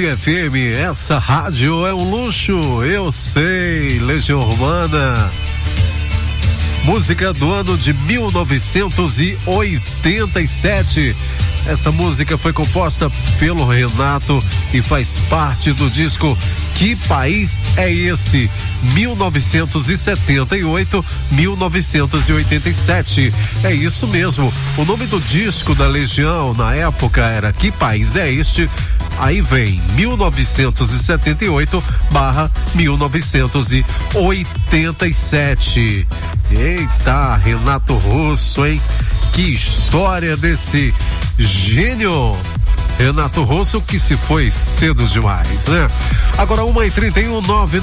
Clube FM, essa rádio é um luxo, eu sei. Legião Urbana, música do ano de 1987. Essa música foi composta pelo Renato e faz parte do disco Que País é Esse? 1978-1987. É isso mesmo. O nome do disco da Legião na época era Que País é Este? Aí vem 1978/1987. Eita, Renato Russo, hein? Que história desse gênio Renato Russo, que se foi cedo demais, né? Agora 1h31,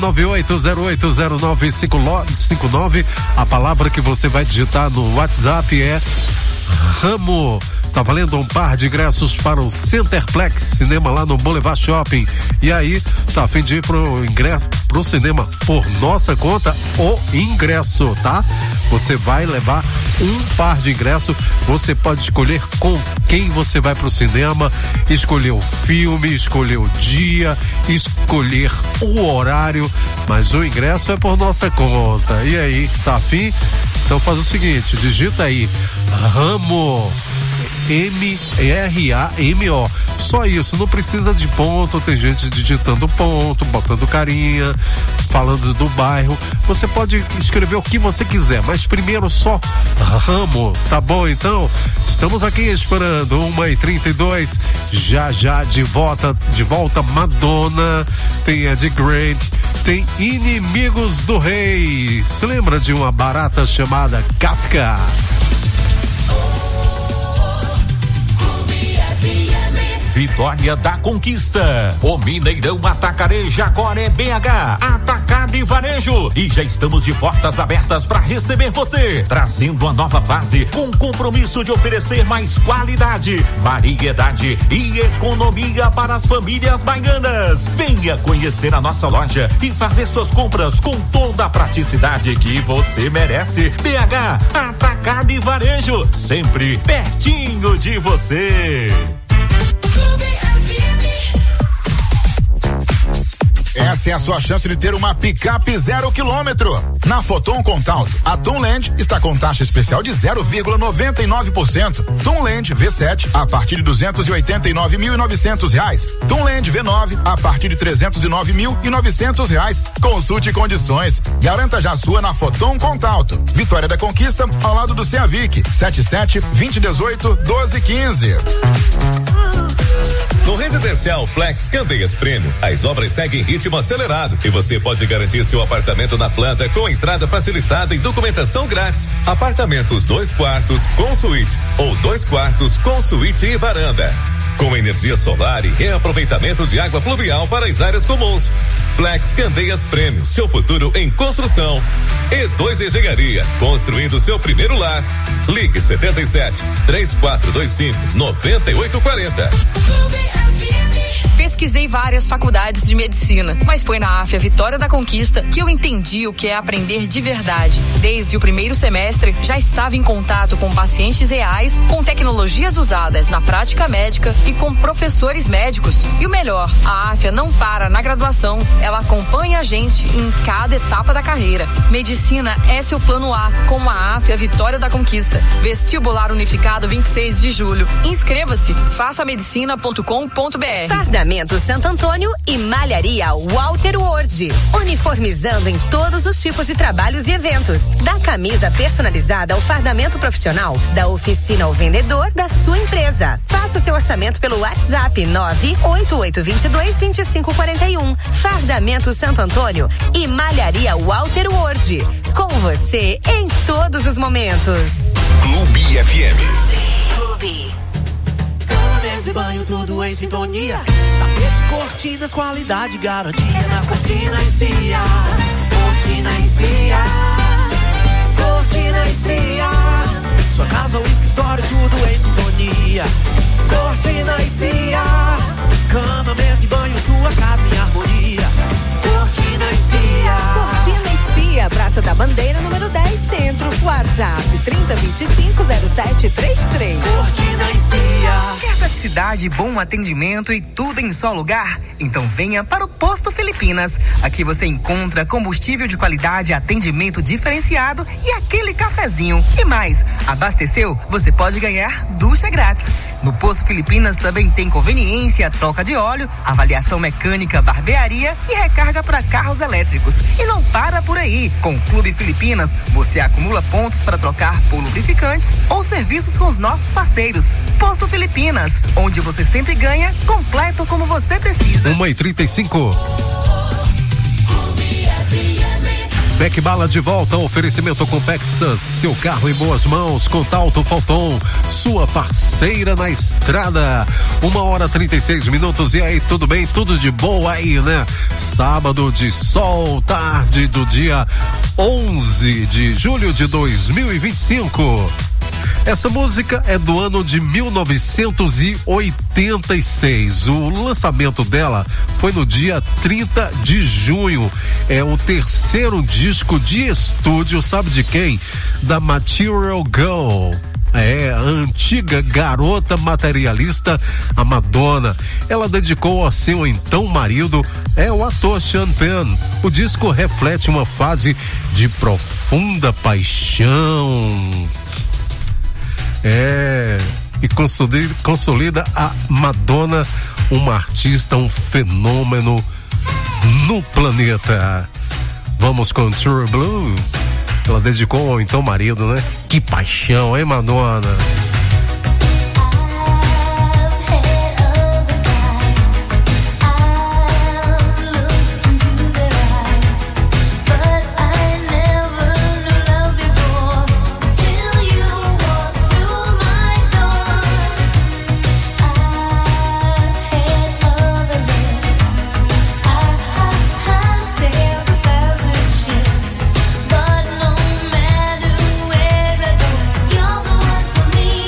998080959. A palavra que você vai digitar no WhatsApp é Ramo. Tá valendo um par de ingressos para o Centerplex Cinema lá no Boulevard Shopping. E aí, tá a fim de ir pro cinema por nossa conta, o ingresso, tá? Você vai levar um par de ingressos. Você pode escolher com quem você vai pro cinema, escolher o filme, escolher o dia, escolher o horário, mas o ingresso é por nossa conta. E aí, tá a fim? Então faz o seguinte, digita aí Ramo, M-R-A-M-O. Só isso, não precisa de ponto. Tem gente digitando ponto, botando carinha, falando do bairro. Você pode escrever o que você quiser, mas primeiro só Ramo, tá bom? Então, estamos aqui esperando 1h32. Já de volta Madonna, tem Ed Grant, tem Inimigos do Rei. Se lembra de uma barata chamada Kafka? Vitória da Conquista. O Mineirão Atacarejo agora é BH, Atacado e Varejo. E já estamos de portas abertas para receber você, trazendo uma nova fase com compromisso de oferecer mais qualidade, variedade e economia para as famílias baianas. Venha conhecer a nossa loja e fazer suas compras com toda a praticidade que você merece. BH, Atacado e Varejo, sempre pertinho de você. Essa é a sua chance de ter uma picape 0 km. Na Foton Contaut, a Tunland está com taxa especial de 0,99%. Tunland V7 a partir de R$289.900. Tunland V9 a partir de R$309.900. Consulte condições. Garanta já a sua na Foton Contaut. Vitória da Conquista, ao lado do Ceavic. 77-2018-1215. No Residencial Flex Candeias Prêmio, as obras seguem em ritmo acelerado e você pode garantir seu apartamento na planta com entrada facilitada e documentação grátis. Apartamentos 2 quartos com suíte ou 2 quartos com suíte e varanda, com energia solar e reaproveitamento de água pluvial para as áreas comuns. Flex Candeias Prêmio, seu futuro em construção. E2 Engenharia, construindo seu primeiro lar. Ligue 77-3425-9840. Pesquisei várias faculdades de medicina, mas foi na AFIA Vitória da Conquista que eu entendi o que é aprender de verdade. Desde o primeiro semestre, já estava em contato com pacientes reais, com tecnologias usadas na prática médica e com professores médicos. E o melhor, a AFIA não para na graduação, ela acompanha a gente em cada etapa da carreira. Medicina é seu plano A, com a AFIA Vitória da Conquista. Vestibular Unificado 26 de julho. Inscreva-se, façamedicina.com.br. Fardamento Santo Antônio e Malharia Walter Word. Uniformizando em todos os tipos de trabalhos e eventos. Da camisa personalizada ao fardamento profissional, da oficina ao vendedor da sua empresa. Faça seu orçamento pelo WhatsApp 988222541. Fardamento Santo Antônio e Malharia Walter Word. Com você em todos os momentos. Clube FM. Clube. Mesa e banho, tudo em sintonia. Tapetes, cortinas, qualidade, garantia. Na Cortina e Cia. Cortina e Cia. Cortina e Cia. Sua casa ou escritório, tudo em sintonia. Cortina e Cia. Cama, mesa e banho, sua casa em harmonia. Cortina e Cia. Cortina e Cia, Praça da Bandeira, número 10, Centro. WhatsApp 30250733. Cortina e Cia. Quer profissional praticidade, bom atendimento e tudo em só lugar? Então venha para o Posto Filipinas. Aqui você encontra combustível de qualidade, atendimento diferenciado e aquele cafezinho. E mais, abasteceu? Você pode ganhar ducha grátis. No Posto Filipinas também tem conveniência, troca de óleo, avaliação mecânica, barbearia e recarga para carros elétricos. E não para por aí. Com o Clube Filipinas, você acumula pontos para trocar por lubrificantes ou serviços com os nossos parceiros. Posto Filipinas, onde você sempre ganha, completo como você precisa. 1h35. Beck Bala de volta, oferecimento com Pexas, seu carro em boas mãos, Contalto Falton, sua parceira na estrada. 1h36. E aí, tudo bem? Tudo de boa aí, né? Sábado de sol, tarde do dia 11 de julho de 2025. Essa música é do ano de 1986. O lançamento dela foi no dia 30 de junho. É o terceiro disco de estúdio, sabe de quem? Da Material Girl. É, a antiga garota materialista, a Madonna. Ela dedicou a seu então marido, o ator Sean Penn. O disco reflete uma fase de profunda paixão. E consolida a Madonna, uma artista, um fenômeno no planeta. Vamos com True Blue. Ela dedicou ao então marido, né? Que paixão, hein, Madonna? But no matter where I go, you're the one for me.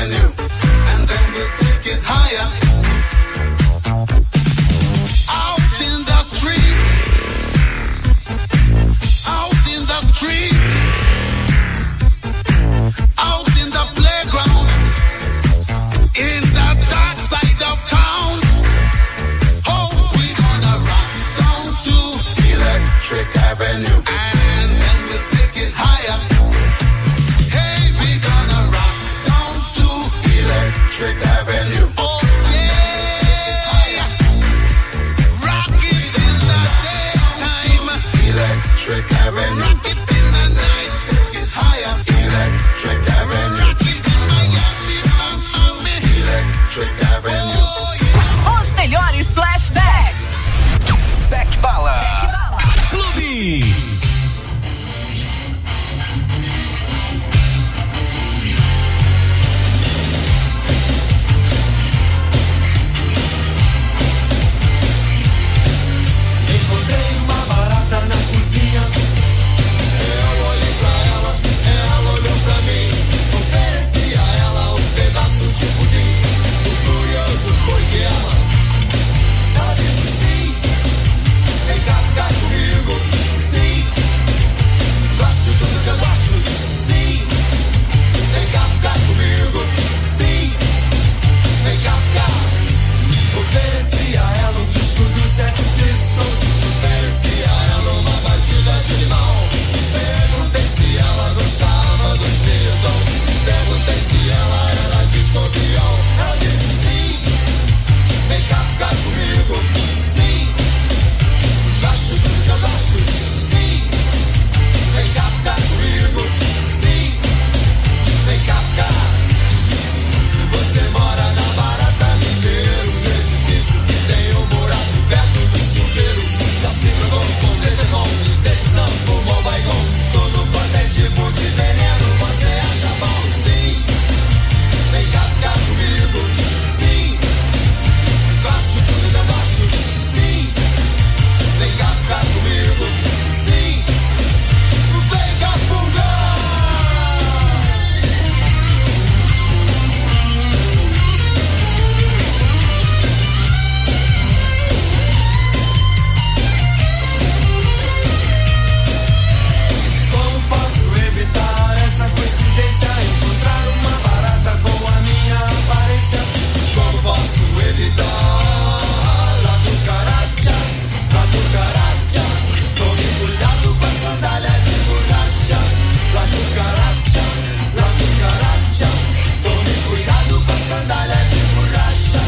Avenue, and then we'll take it higher. Out in the street, out in the street, out in the playground, in the dark side of town. Oh, we gonna rock down to Electric Avenue, and then we'll take it higher. Hey, we gonna rock down to Electric Avenue. Oh yeah, rock it in the daytime. Electric Avenue. Rock it in the night. Take it higher. Electric Avenue. Rock it in Miami. Electric Avenue. Os melhores flashbacks. Back Bala. Clube. Encontrei uma barata na cozinha. Eu olhei pra ela olhou pra mim. Ofereci a ela um pedaço de pudim. O curioso foi que ela disse sim. Vem cá ficar comigo. Sim. Gosto tudo que eu gosto. Sim. Vem cá ficar comigo. Sim. Vem cá ficar. Ofereci a ela um disco do Sex Pistols. Ofereci a ela uma batida de limão. Perguntei se ela gostava dos Beatles. Perguntei se ela era de Escorpião. Ela disse sim. Vem cá ficar comigo. Sim. Gosto tudo que eu gosto. Sim. Vem cá ficar comigo. Sim. Vem cá ficar. Você mora na Barata Ribeiro, no edifício que tem um buraco perto de chuveiro. Já se drogou com Detemon, insetizão, fumou baigon. Tudo quanto é tipo de veneno, você acha bom? Sim, vem cá ficar comigo. Sim, gosto tudo que eu gosto. Sim, vem cá ficar comigo. Sim, vem cá fugar. Como posso evitar essa coincidência? Encontrar uma barata com a minha aparência. Como posso evitar la cucaracha? La cucaracha. Tome cuidado com a sandália de borracha. La cucaracha. La cucaracha. Tome cuidado com a sandália de borracha.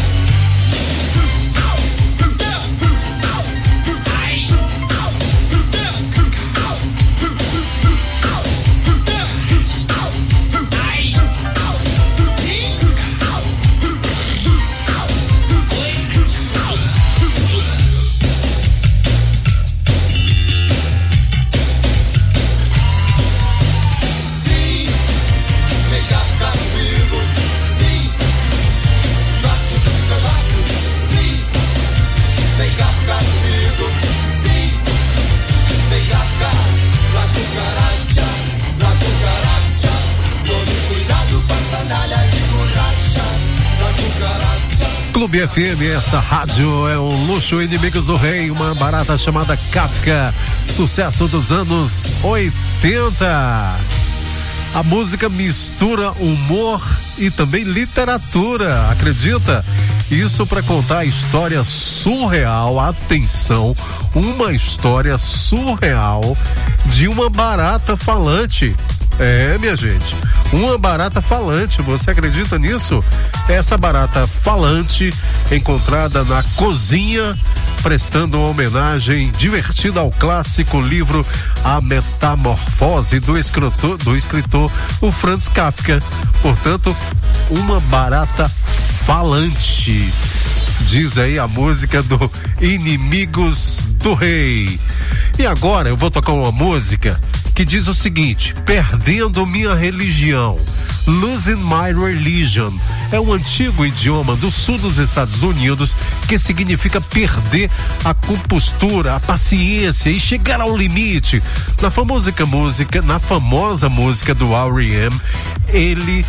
Sim, vem cá ficar comigo. Sim, gosto tudo que eu gosto. Sim, vem cá ficar comigo. Sim, vem cá ficar. La cucaracha, la cucaracha. Tome cuidado com a sandália de borracha. La cucaracha. Clube FM, essa rádio é um luxo. Inimigos do Rei, uma barata chamada Kafka, sucesso dos anos 80. A música mistura humor e também literatura, acredita? Isso para contar a história surreal, atenção, uma história surreal de uma barata falante. É, minha gente, uma barata falante, você acredita nisso? Essa barata falante encontrada na cozinha, prestando uma homenagem divertida ao clássico livro A Metamorfose do escritor o Franz Kafka. Portanto, uma barata falante. Diz aí a música do Inimigos do Rei. E agora eu vou tocar uma música que diz o seguinte: perdendo minha religião. Losing My Religion é um antigo idioma do sul dos Estados Unidos que significa perder a compostura, a paciência e chegar ao limite. Na famosa música do R.E.M., ele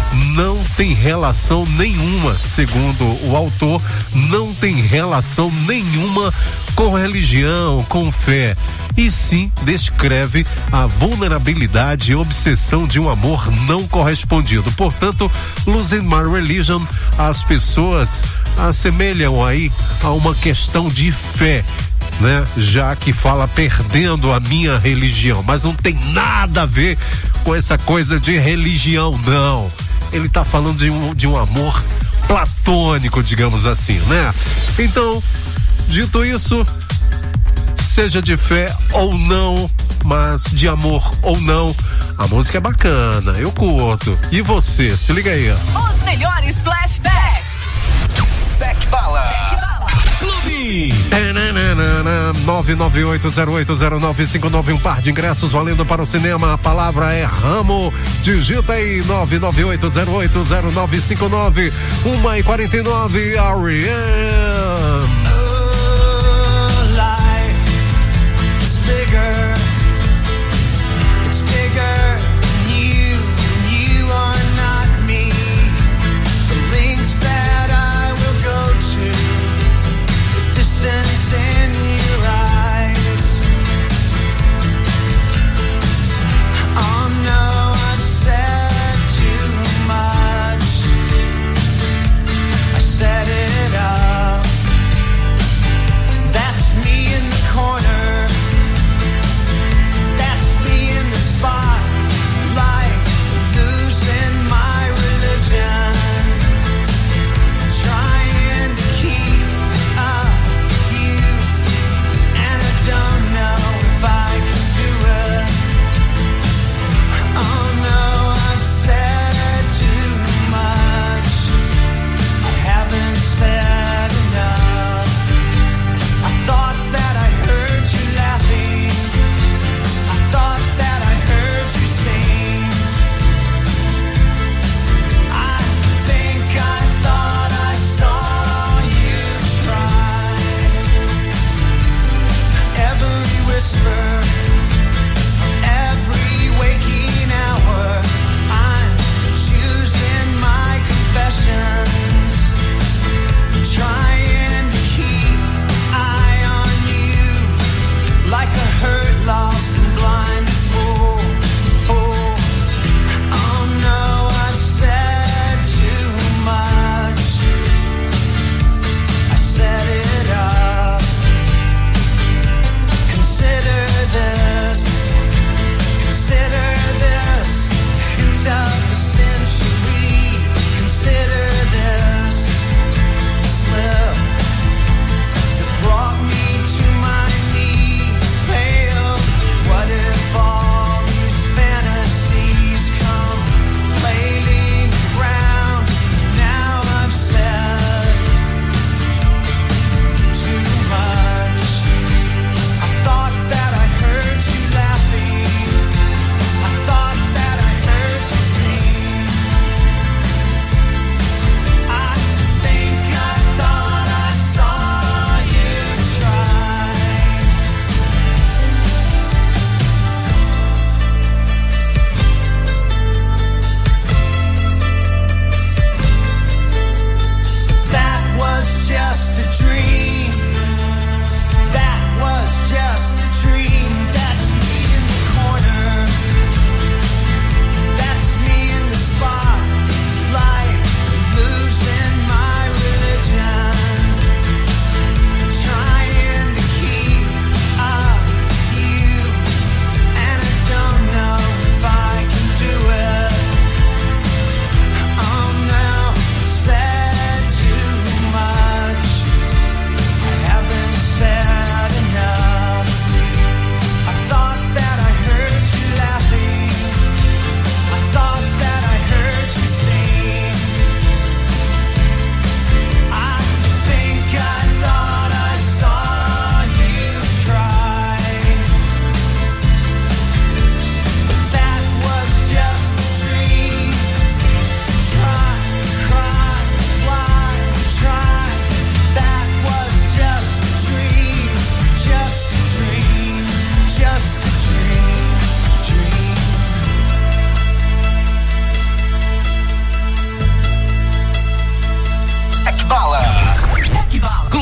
não tem relação nenhuma, segundo o autor, não tem relação nenhuma com religião, com fé, e sim descreve a vulnerabilidade e obsessão de um amor não correspondido. Portanto, Losing My Religion, as pessoas assemelham aí a uma questão de fé, né? Já que fala perdendo a minha religião, mas não tem nada a ver com essa coisa de religião, não. Ele tá falando de um amor platônico, digamos assim, né? Então, dito isso, seja de fé ou não, mas de amor ou não, a música é bacana, eu curto. E você, se liga aí. Os melhores flashbacks. Back Bala. Clube. 998080959, um par de ingressos valendo para o cinema. A palavra é Ramo. Digita aí 998080959. 1h49, R.E.M. It's bigger than you are not me. The links that I will go to, the distance in your eyes. Oh no, I've said too much. I set it up. That's me in the corner.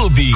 Clube.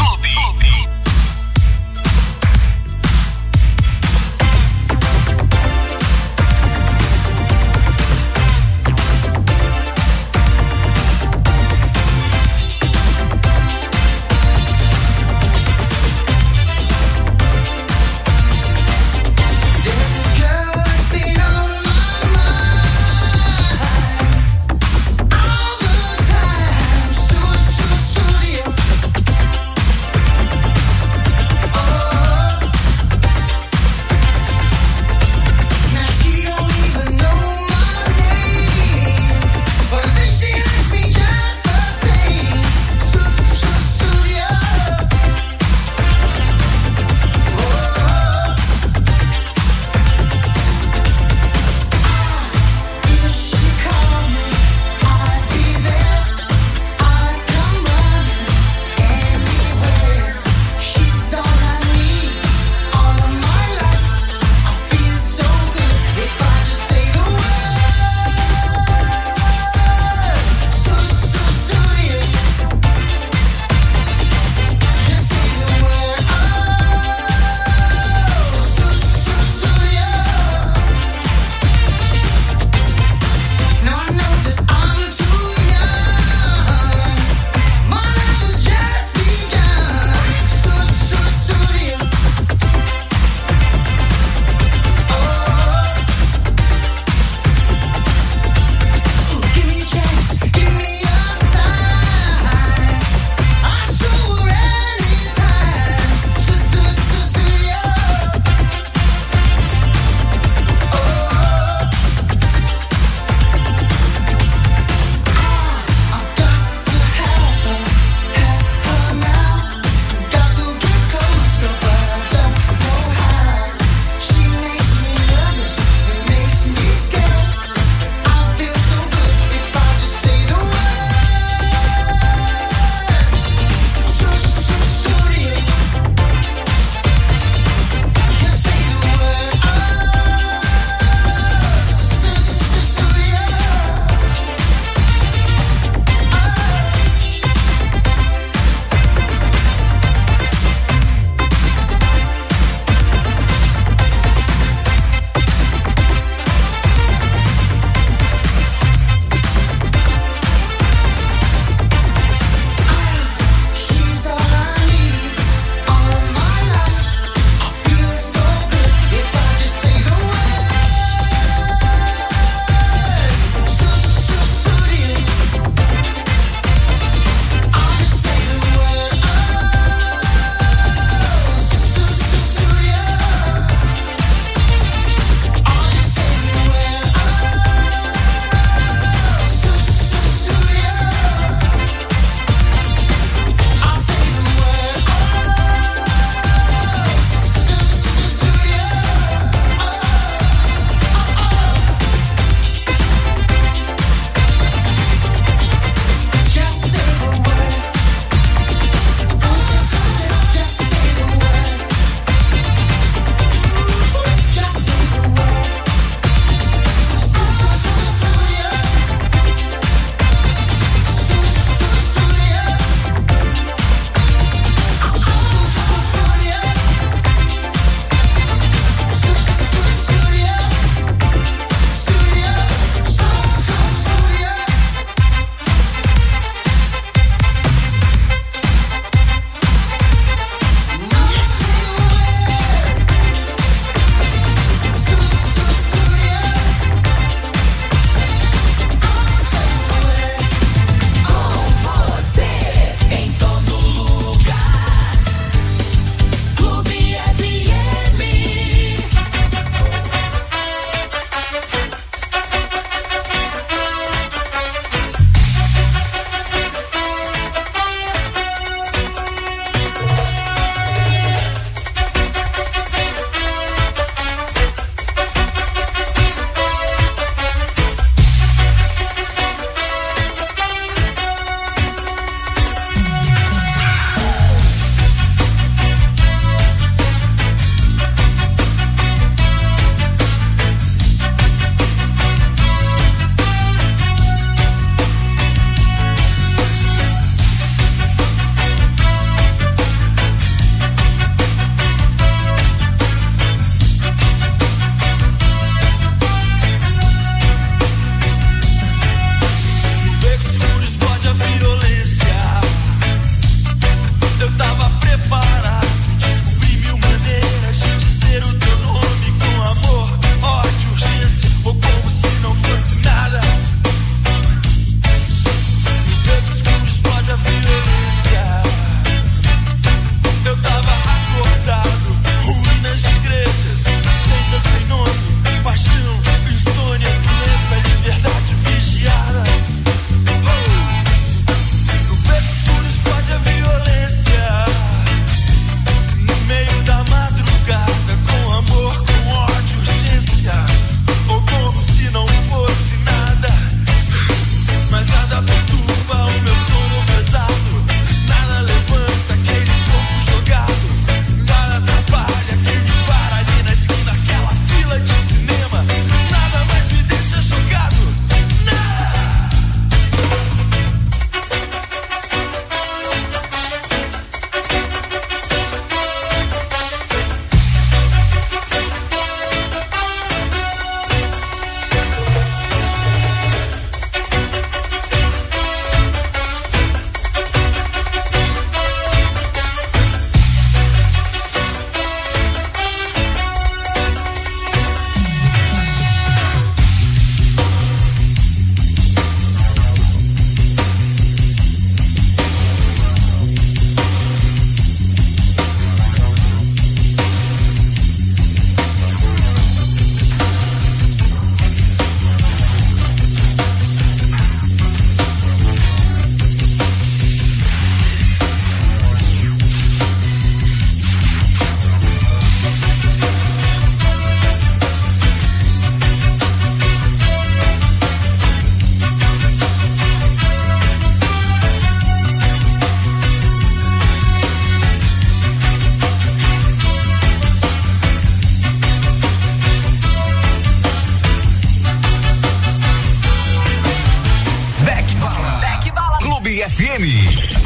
Vibe FM.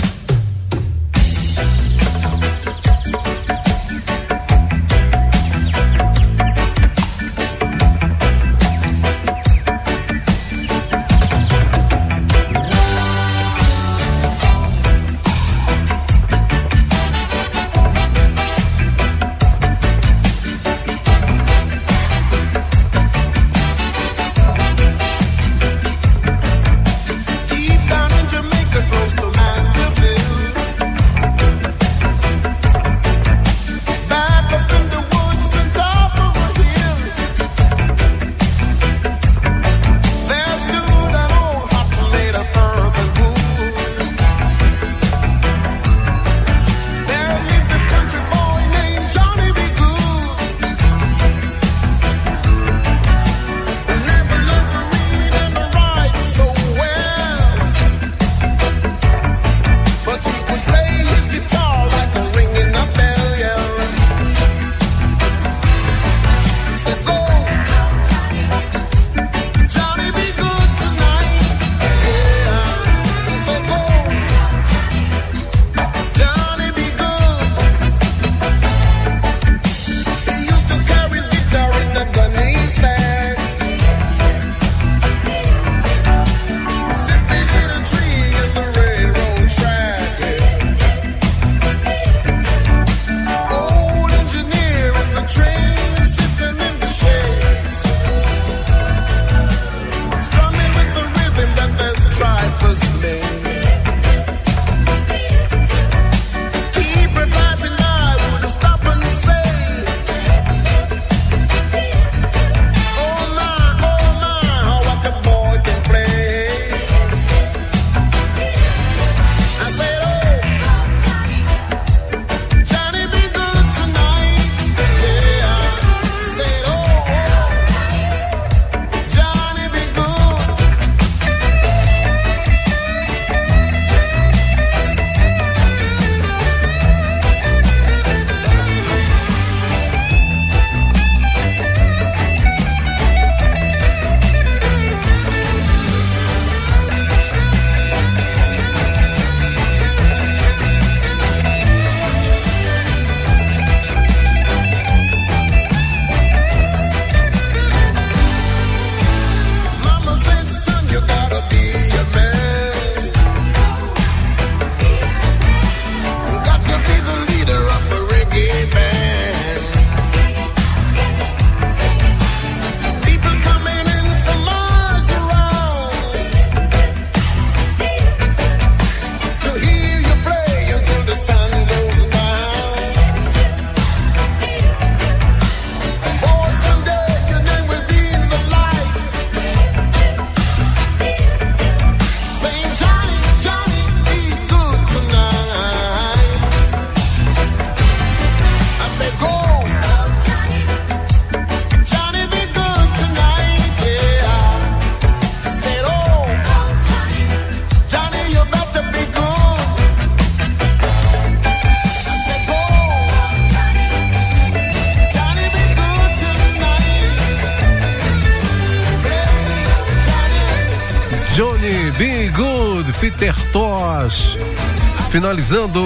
Johnny B. Good, Peter Tosh. Finalizando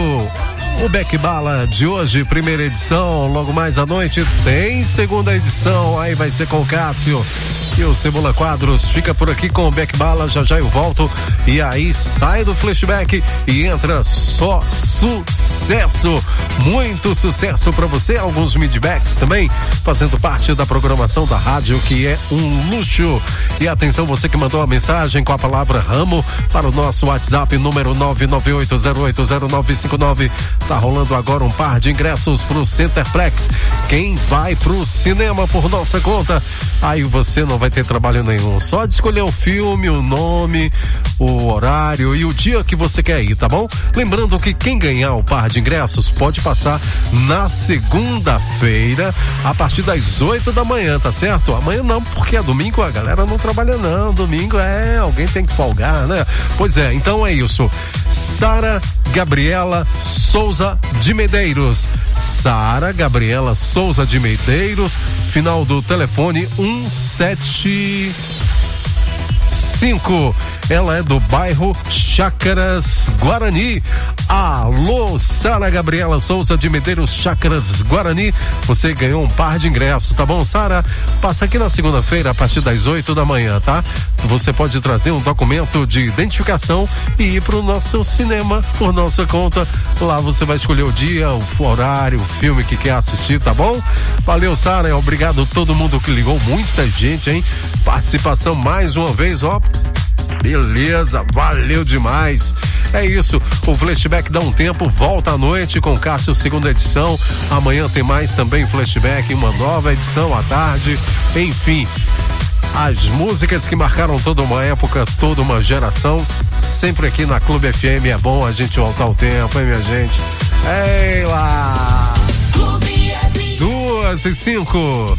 o Beck Bala de hoje, primeira edição. Logo mais à noite tem segunda edição. Aí vai ser com o Cássio e o Cebola Quadros. Fica por aqui com o Beck Bala. Já já eu volto. E aí sai do flashback e entra só sucesso. Muito sucesso pra você. Alguns midbacks também fazendo parte da programação da rádio, que é um luxo. E atenção, você que mandou a mensagem com a palavra ramo para o nosso WhatsApp número 998080959. Tá rolando agora um par de ingressos pro Centerplex. Quem vai pro cinema por nossa conta, aí você não vai ter trabalho nenhum, só de escolher o filme, o nome, o horário e o dia que você quer ir, tá bom? Lembrando que quem ganhar o par de ingressos pode passar na segunda-feira a partir das 8 da manhã, tá certo? Amanhã não, porque é domingo, a galera não trabalha não, domingo alguém tem que folgar, né? Pois é, então é isso. Sara Gabriela Souza de Medeiros. Sara Gabriela Souza de Medeiros, final do telefone 175. 5. Ela é do bairro Chácaras Guarani. Alô, Sara Gabriela Souza de Medeiros, Chácaras Guarani. Você ganhou um par de ingressos, tá bom, Sara? Passa aqui na segunda-feira a partir das 8 da manhã, tá? Você pode trazer um documento de identificação e ir pro nosso cinema por nossa conta. Lá você vai escolher o dia, o horário, o filme que quer assistir, tá bom? Valeu, Sara. Obrigado a todo mundo que ligou. Muita gente, hein? Participação mais uma vez, ó. Beleza, valeu demais. É isso, o Flashback dá um tempo, volta à noite com Cássio, segunda edição. Amanhã tem mais também Flashback, uma nova edição à tarde. Enfim, as músicas que marcaram toda uma época, toda uma geração, sempre aqui na Clube FM. É bom a gente voltar ao tempo, hein, minha gente? Ei lá! 2:05.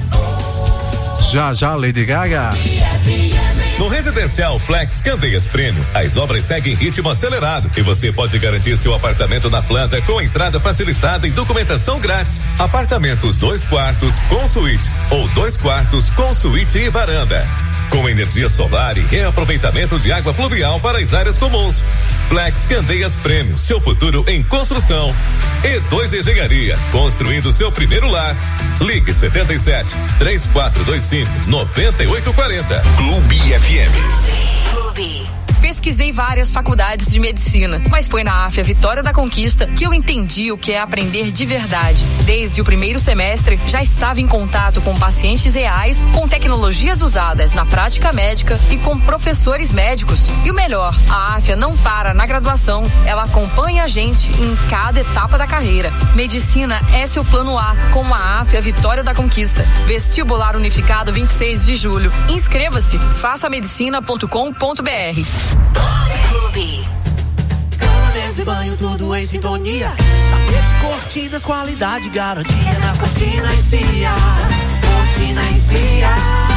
Já, Lady Gaga. No Residencial Flex Candeias Premium, as obras seguem em ritmo acelerado e você pode garantir seu apartamento na planta com entrada facilitada e documentação grátis. Apartamentos 2 quartos com suíte ou 2 quartos com suíte e varanda, com energia solar e reaproveitamento de água pluvial para as áreas comuns. Flex Candeias Premium, seu futuro em construção. E2 Engenharia, construindo seu primeiro lar. Ligue 77 3425 9840. Clube FM. Clube. Pesquisei várias faculdades de medicina, mas foi na AFIA Vitória da Conquista que eu entendi o que é aprender de verdade. Desde o primeiro semestre, já estava em contato com pacientes reais, com tecnologias usadas na prática médica e com professores médicos. E o melhor, a AFIA não para na graduação, ela acompanha a gente em cada etapa da carreira. Medicina é seu plano A com a AFIA Vitória da Conquista. Vestibular Unificado 26 de julho. Inscreva-se, façamedicina.com.br. Clube. Cama, mesa e banho, tudo em sintonia. Tapetes, cortinas, qualidade, garantia na Cortina e Cia. Cortina e Cia.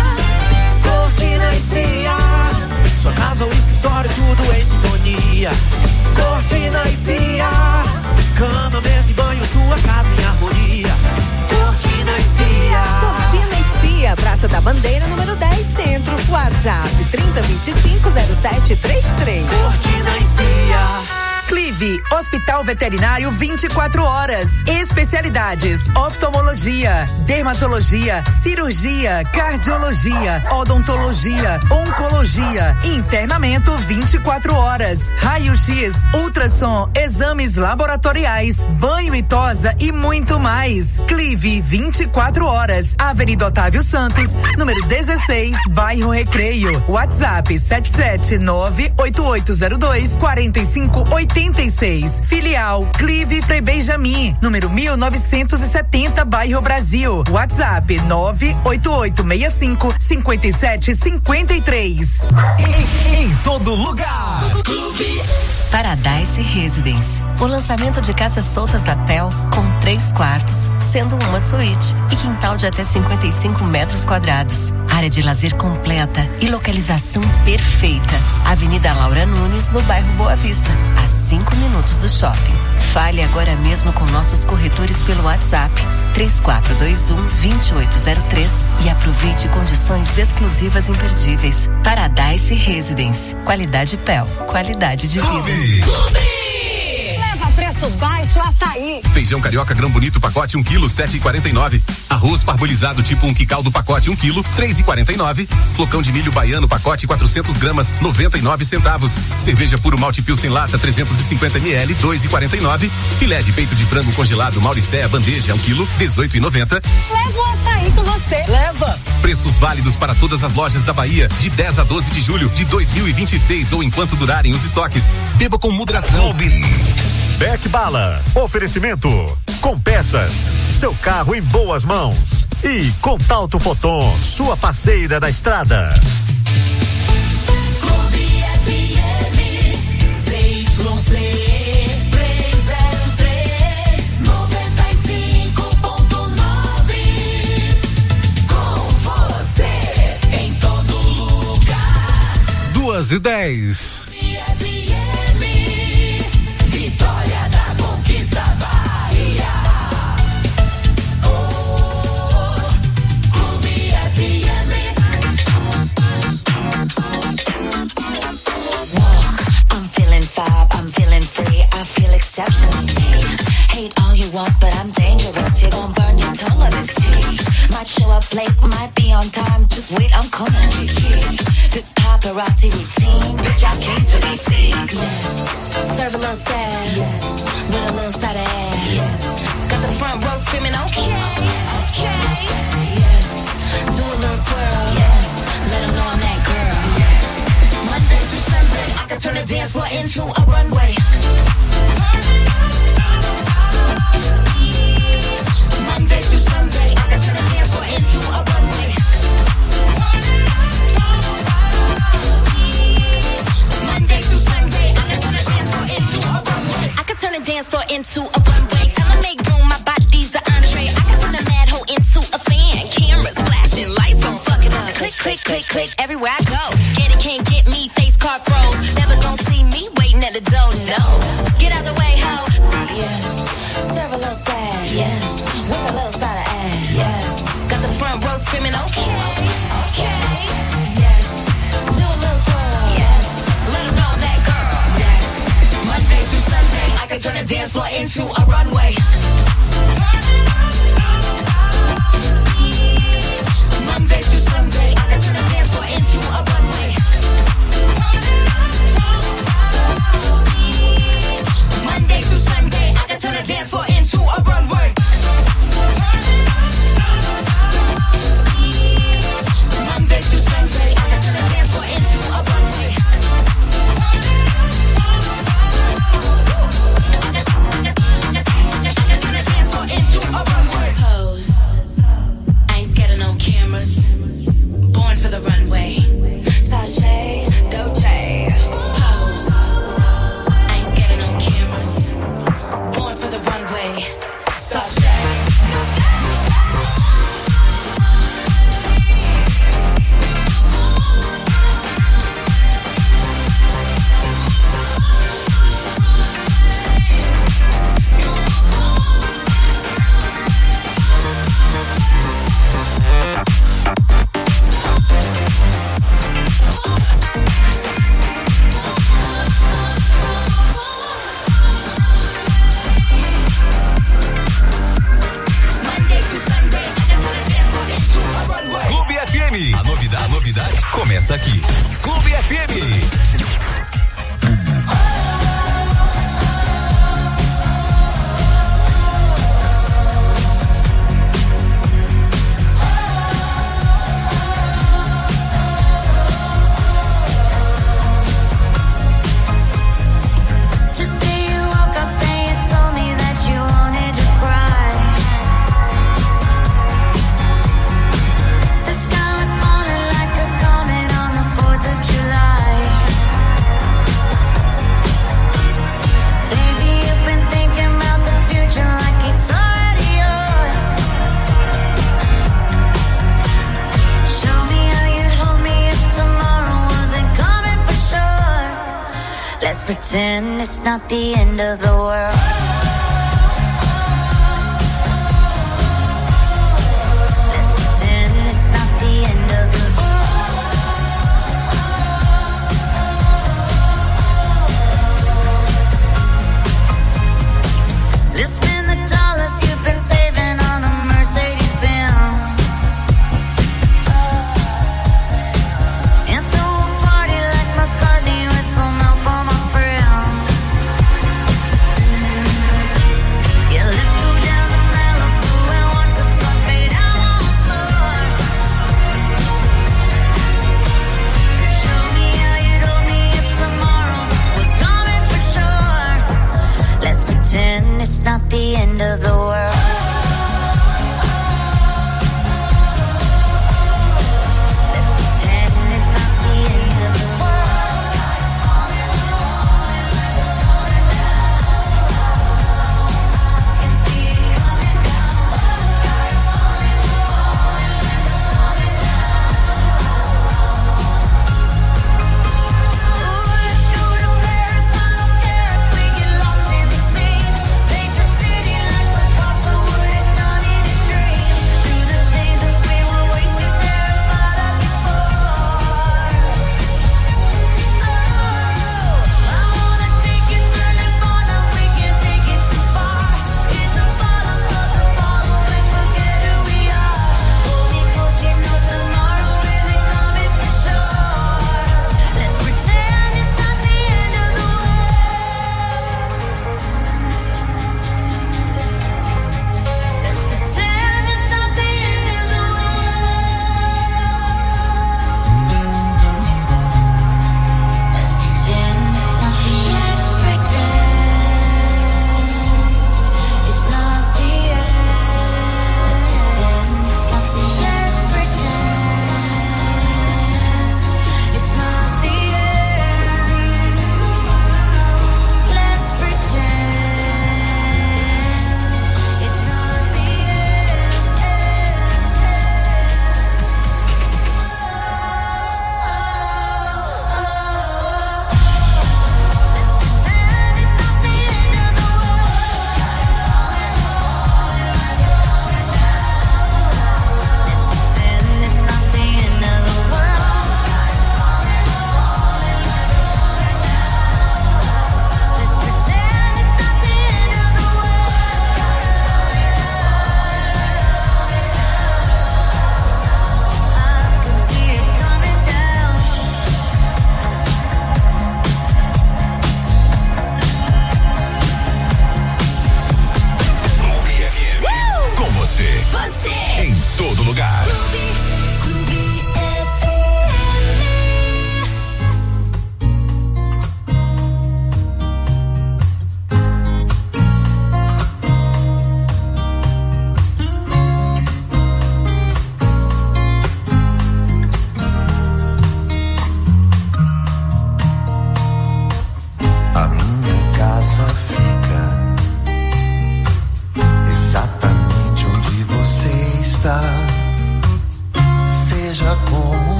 Cortina e Cia. Sua casa ou escritório, tudo em sintonia. Cortina e Cia. Cama, mesa e banho, sua casa em harmonia. Cortina e Cia. Cortina e Cia, Praça da Bandeira, número 10, Centro. WhatsApp 3025-0733. Cortina e Cia. Clive, Hospital Veterinário 24 horas. Especialidades: oftalmologia, dermatologia, cirurgia, cardiologia, odontologia, oncologia, internamento 24 horas, raio-x, ultrassom, exames laboratoriais, banho e tosa e muito mais. Clive 24 horas. Avenida Otávio Santos, número 16, Bairro Recreio. WhatsApp 7798802-4586. Filial Clive Frei Benjamin, número 1970, Bairro Brasil. WhatsApp 98865-5753. Em todo lugar. Clube. Paradise Residence. O lançamento de casas soltas da PEL com 3 quartos, sendo uma suíte e quintal de até 55 metros quadrados. Área de lazer completa e localização perfeita. Avenida Laura Nunes, no bairro Boa Vista, a 5 minutos do shopping. Fale agora mesmo com nossos corretores pelo WhatsApp 3421-2803 e aproveite condições exclusivas imperdíveis. Paradise Residence. Qualidade PEL. Qualidade de vida. Leva preço baixo açaí. Feijão carioca grão bonito pacote 1 kg 7,49. Arroz parbolizado tipo 1 quicaldo pacote 1 kg 3,49. Flocão de milho baiano pacote 400 gramas 99 centavos. Cerveja puro malte Pilsen lata 350 ml 2,49. Filé de peito de frango congelado Mauricéia bandeja 1 kg 18,90. Leva o açaí com você. Leva. Preços válidos para todas as lojas da Bahia de 10 a 12 de julho de 2026 ou enquanto durarem os estoques. Beba com moderação. Beck Bala, oferecimento com peças, seu carro em boas mãos e Contalto Foton, sua parceira da estrada. Clube FM, CYZ 303, 95.9, com você em todo lugar. 2:10. Vitória da Conquista Bahia. Clube FM. want, but I'm dangerous. You're gonna burn your tongue on this tea. Might show up late, might be on time. Just wait, I'm coming, Kiki. This paparazzi routine, bitch, I came to be seen. Yes. Serve a little sass, yes. With a little side of ass. Yes. Got the front row screaming, okay, okay. Yes. Do a little twirl, yes. Let them know I'm that girl. Yes. Monday through Sunday, I can turn the dance floor into a runway. Monday through Sunday, I can turn the dance floor into a runway. Monday through Sunday, I can turn the dance floor into a runway. I can turn the dance floor into a runway. Tell them make room, my body's the entree. I can turn the mad hoe into a fan. Cameras flashing, lights on, fuck it up. Click, click, click, click, everywhere I go. Get it, can't get me, face card froze. Never gon' see me waiting at the door, no. Get out the way, ho. Yes. Serve a little sad, yes. With a little side of ass, yes. Got the front row screaming, okay, okay. Yes. Do a little twirl, yes. Let them know I'm that girl, yes. Monday through Sunday, I can turn the dance floor into a runway. Monday through Sunday, I can turn the dance floor into a runway. Monday through Sunday, I can turn the dance floor into a runway. Monday through Sunday, I can turn the dance floor into a runway. I can turn the dance floor into a runway. Pose. I ain't scared of no cameras. Born for the runway. Sashay, Dolce. Pose. I ain't scared of no cameras. Born for the runway. Sashay. A novidade começa aqui. Clube FM. Let's pretend it's not the end of the world. Let's pretend it's not the end of the world. Let's spend the dollars you've been saving on a Mercedes Benz. And throw a party like McCartney with some help on my friends.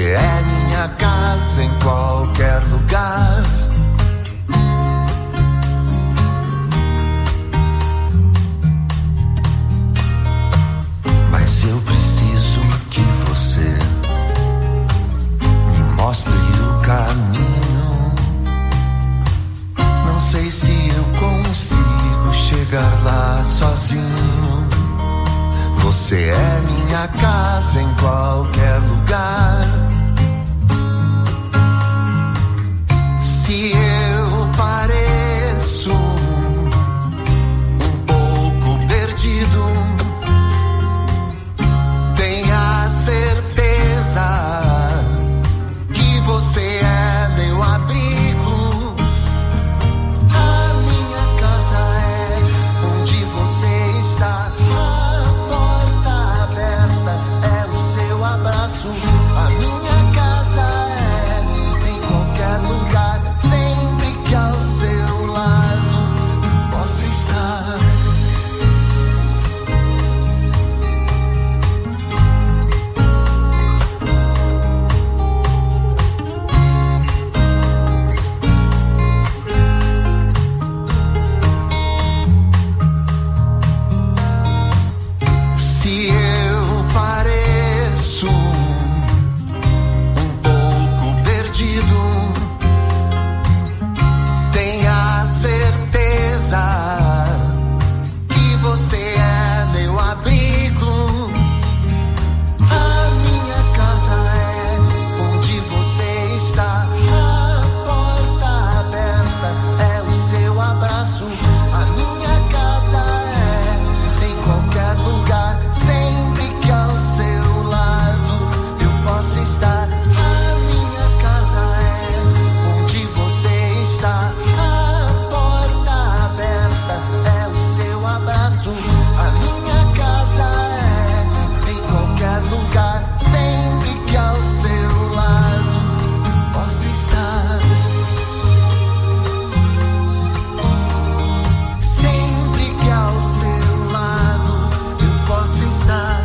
Você é minha casa em qualquer lugar. Mas eu preciso que você me mostre o caminho. Não sei se eu consigo chegar lá sozinho. Você é minha casa em qualquer lugar. Se eu pareço um pouco perdido, tenha certeza que você é meu abrigo. A minha casa é onde você está. A minha casa é em qualquer lugar, sempre que ao seu lado possa estar. Se eu pareço tenha certeza que você é meu abrigo. A minha casa é onde você está. A porta aberta é o seu abraço. A minha casa é em qualquer lugar, sempre que ao seu lado eu possa estar. A minha casa é em qualquer lugar, sempre que ao seu lado possa estar. Sempre que ao seu lado eu possa estar.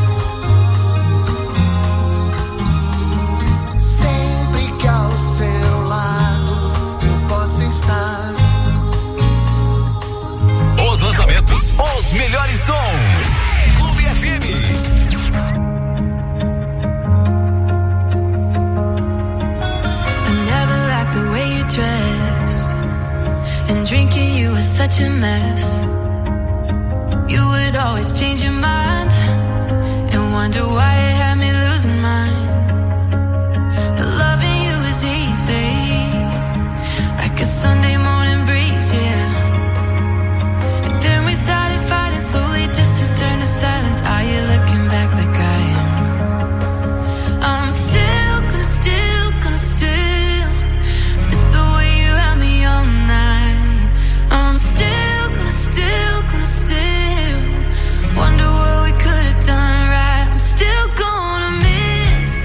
Sempre que ao seu lado eu possa estar. Os lançamentos, os melhores sons. Clube FM. I never liked the way you dressed, and drinking you was such a mess. You would always change your mind and wonder why it had me losing mine. But loving you is easy, like a Sunday morning breeze, yeah. Started fighting, slowly distance turned to silence. Are you looking back like I am? I'm still gonna miss the way you had me all night. I'm still gonna wonder what we could have done right. I'm still gonna miss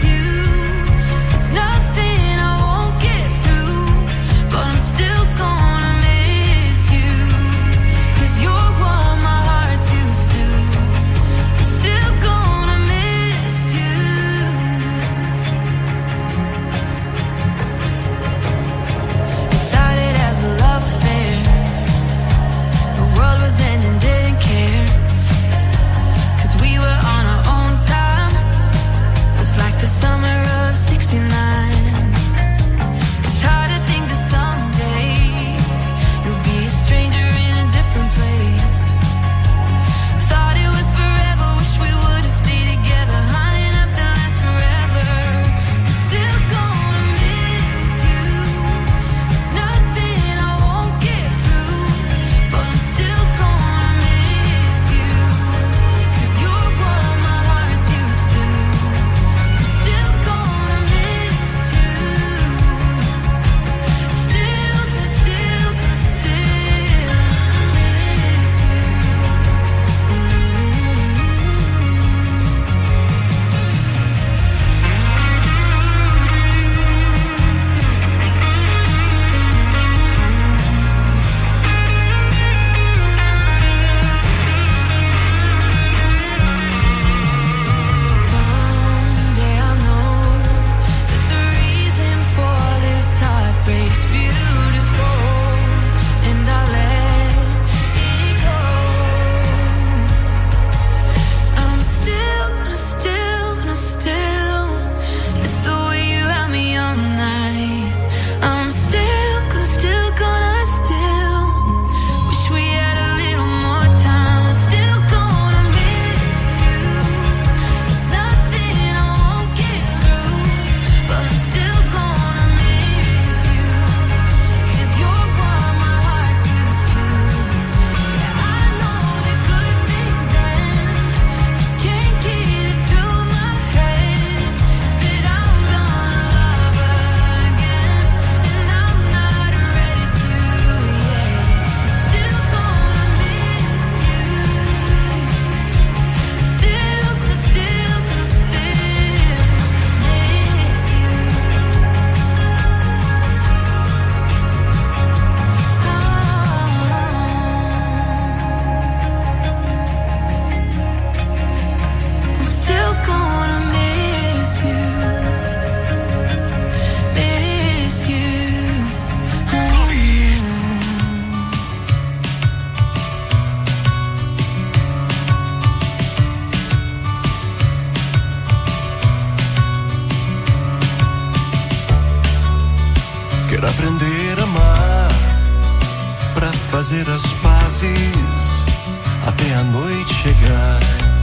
Quero aprender a amar, pra fazer as pazes até a noite chegar.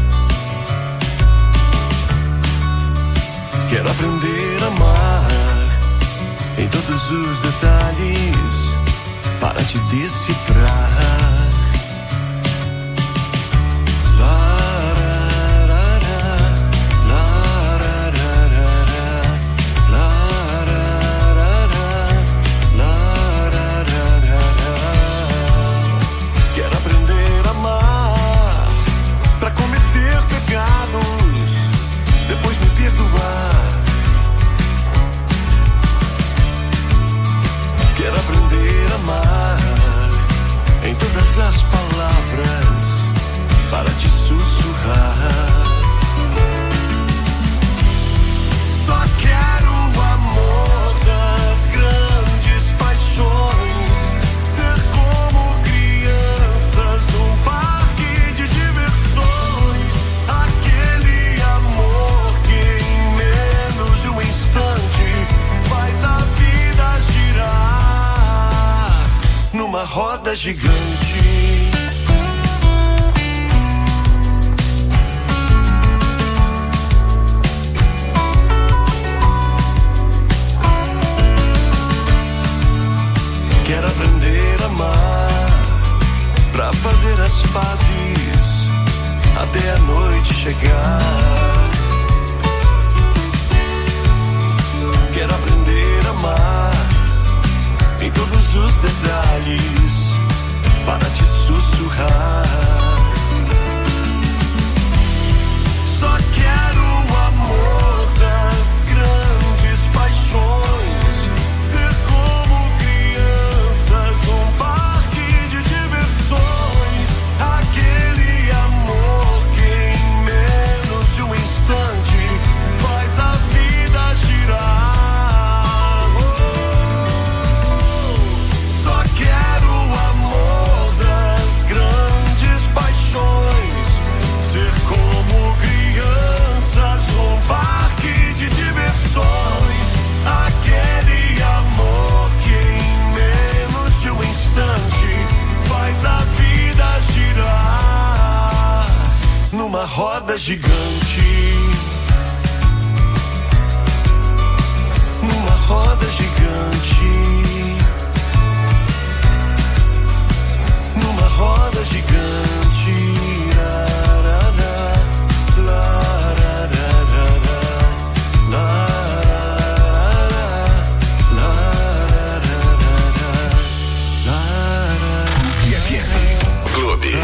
Quero aprender a amar em todos os detalhes para te decifrar. As palavras para te sussurrar. Só quero o amor das grandes paixões, ser como crianças num parque de diversões. Aquele amor que em menos de um instante faz a vida girar numa roda gigante. Quero aprender a amar, pra fazer as pazes até a noite chegar. Quero aprender a amar em todos os detalhes para te sussurrar. Só quero o amor das grandes paixões, ser como crianças num parque de diversões. Aquele amor que em menos de um instante faz a vida girar. Só quero o amor das grandes paixões, ser como crianças num parque de diversões. Aquele amor que em menos de um instante faz a vida girar numa roda gigante. Numa roda gigante. Numa roda gigante. Clube.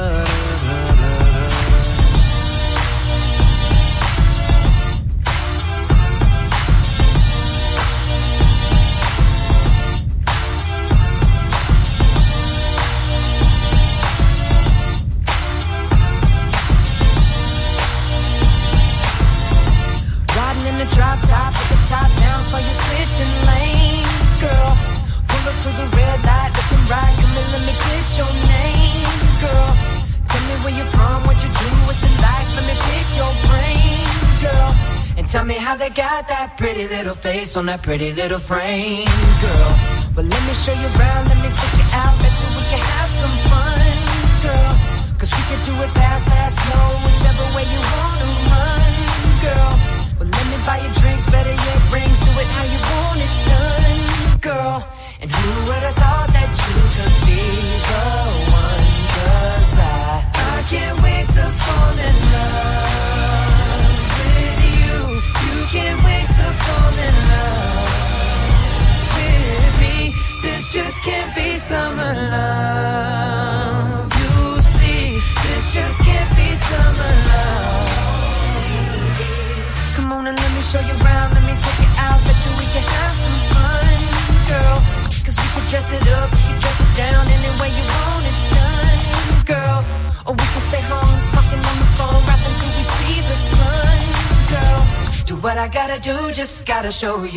Tell me how they got that pretty little face on that pretty little frame, girl. Well, let me show you around, let me take you out, bet you we can have some fun, girl. Cause we can do it fast, fast, slow, whichever way you wanna run, girl. Well, let me buy you drinks, better yet rings, do it how you want it done, girl. And who would've thought that you could be the one? Cause I can't wait to fall in love with you. You can't wait to fall in love with me. This just can't be summer love. You see, this just can't be summer love. Come on and let me show you around, let me take you out, bet you we can have some fun, girl. Cause we can dress it up, we can dress it down, any way you want it done, girl. Or we can stay home, talking on the phone, rapping till we see the sun, girl. Do what I gotta do, just gotta show you.